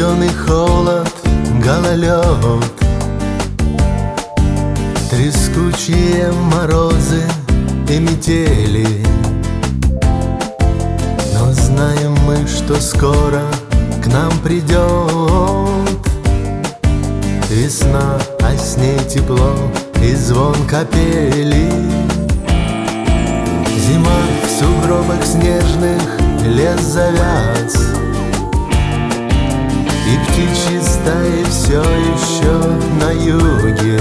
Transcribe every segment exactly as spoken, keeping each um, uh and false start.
Студеный холод, гололед, трескучие морозы и метели. Но знаем мы, что скоро к нам придет весна, а с ней тепло и звон капели. Зима в сугробах снежных, лес завяз, и птичьи стаи все еще на юге.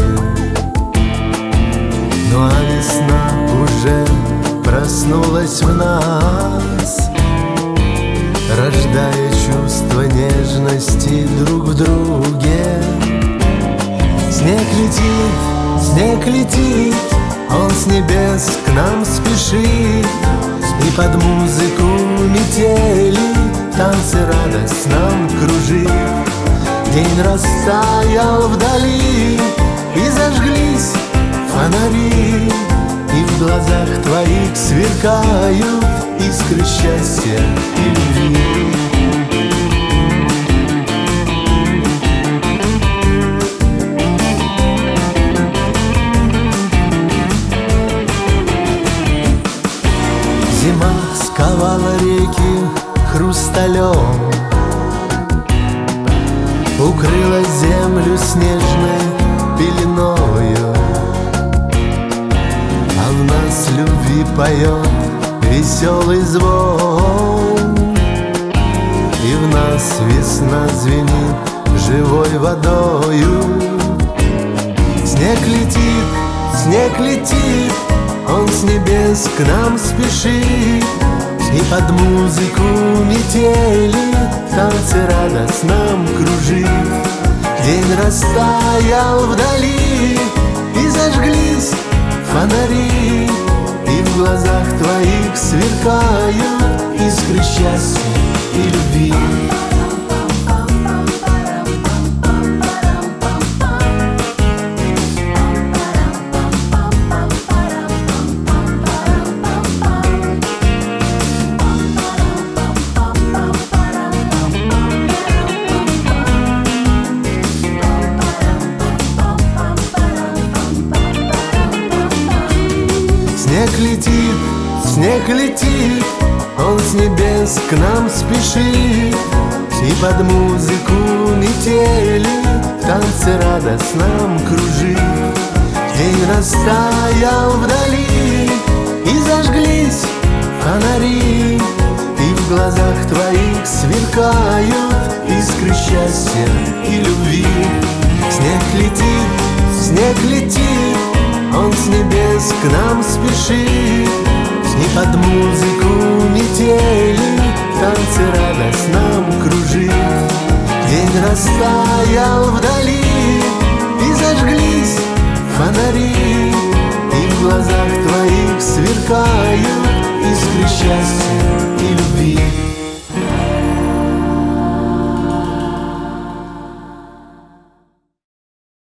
Ну а весна уже проснулась в нас, рождая чувство нежности друг в друге. Снег летит, снег летит, он с небес к нам спешит, и под музыку метели танцы радость нам кружит. День растаял вдали, и зажглись фонари, и в глазах твоих сверкают искры счастья и любви. Зима сковала реки хрусталем, укрыла землю снежной пеленою, а в нас любви поет веселый звон, и в нас весна звенит живой водою. Снег летит, снег летит, он с небес к нам спешит, и под музыку метели танцы радость нам кружит. День растаял вдали, и зажглись фонари, и в глазах твоих сверкают искры счастья и любви. Снег летит, снег летит, он с небес к нам спешит, и под музыку метели танцы радость нам кружит. День растаял вдали, и зажглись фонари, и в глазах твоих сверкают искры счастья и любви. Снег летит, снег летит, он с небес к нам спешит, и под музыку метели танцы радость нам кружит. День растаял вдали, и зажглись фонари, и в глазах твоих сверкают искры счастья